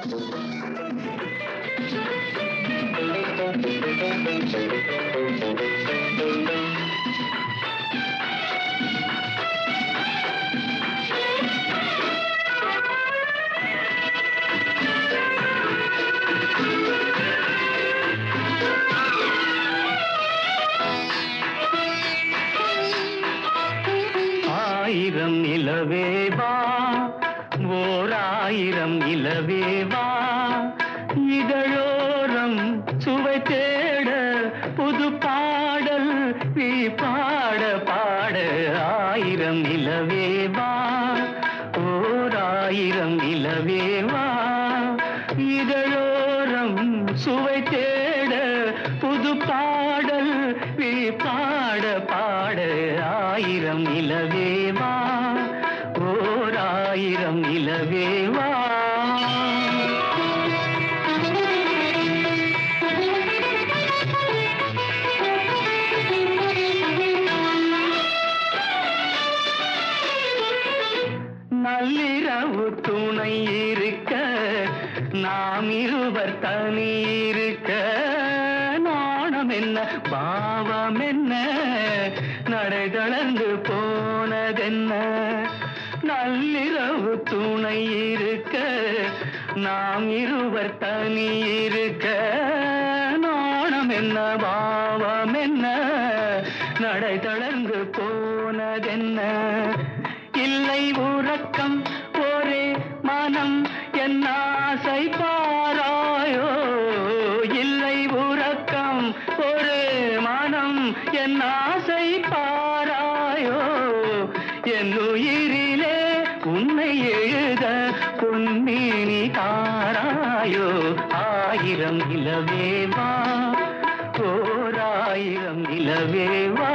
ஆயிரம் நிலவேவா, ஓர் ஆயிரம் நிலவேவா, இதழோரம் சுவை தேட புது பாடல் நீ பாட பாட. ஆயிரம் நிலவேவா, ஓர் ஆயிரம் நிலவேவா, இதழோரம் சுவை தேட புது பாடல் நீ பாட பாட. ஆயிரம் நிலவேவா, ஓர் ஆயிரம் நிலவேவா. நள்ளிரவு துணை இருக்க, நாம் இருவர் தனி இருக்க, நாணம் என்ன பாவம் என்ன, நடை தளர்ந்து போனதென்ன. நள்ளிரவு துணை இருக்க, நாம் இருவர் தனி இருக்க, நாணம் என்ன பாவம் என்ன, நடை தளர்ந்து போனதென்ன. இல்லை உறக்கம் ஒரே மனம் என் ஆசை பாராயோ, இல்லை உறக்கம் ஒரே மனம் என் ஆசை பாராயோ, என் உயிரிலே உன்னை எழுத பொன்மேனி தாராயோ. ஆயிரம் நிலவேவா, ஓர் ஆயிரம் நிலவேவா.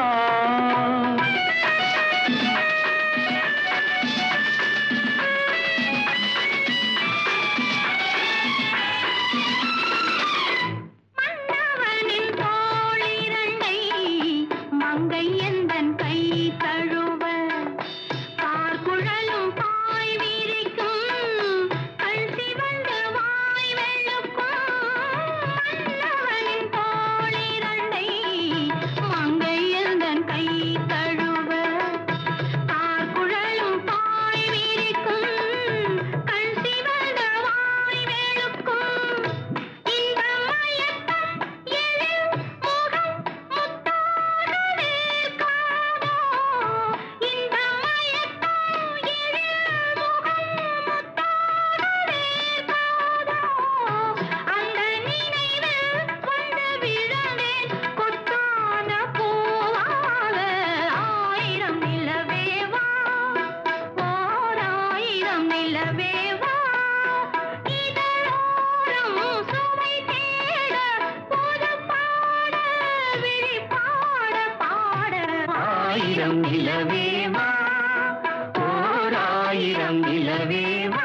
ஆயிரம் நிலவேவா, ஓர் ஆயிரம் நிலவேவா.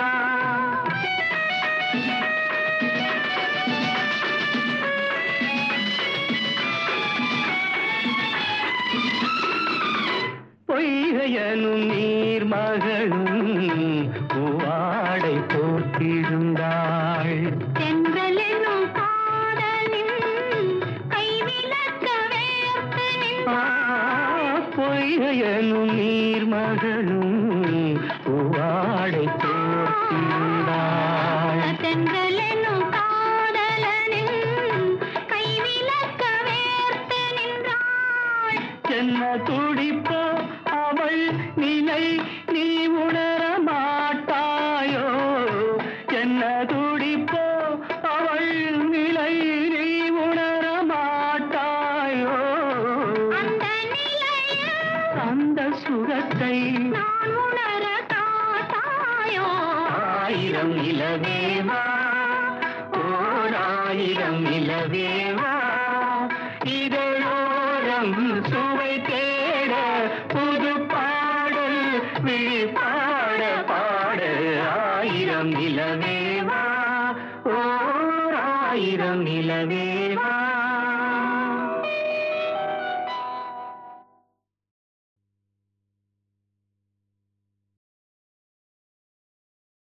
பொய்கையனும் நீர்மகளும் பூவாடை போர்த்திருந்தாள், தென்றலெனும் காதலின் கைவிலக்க வேர்த்து நின்றாள். பொய்கையனும் நீர்மகளும் பூவாடை போர்த்திருந்தாள், தென்றலெனும் காதலனின் கைவிலக்க வேர்த்து நின்றாள். என்ன துடிப்போ அவள் நிலை நீ உணர மாட்டாயோ, என்ன துடிப்போ அவள் நிலை நீ உணர மாட்டாயோ. அந்த நிலையில் அந்த சுகத்தை நான் உணர காட்டாயோ. ஆயிரம் நிலவேவா, ஓர் ஆயிரம் நிலவேவா, இதழோரம் சுவை தேட புது பாடல் விழி பாட பாட. ஆயிரம் நிலவேவா, ஓர் ஆயிரம் நிலவேவா.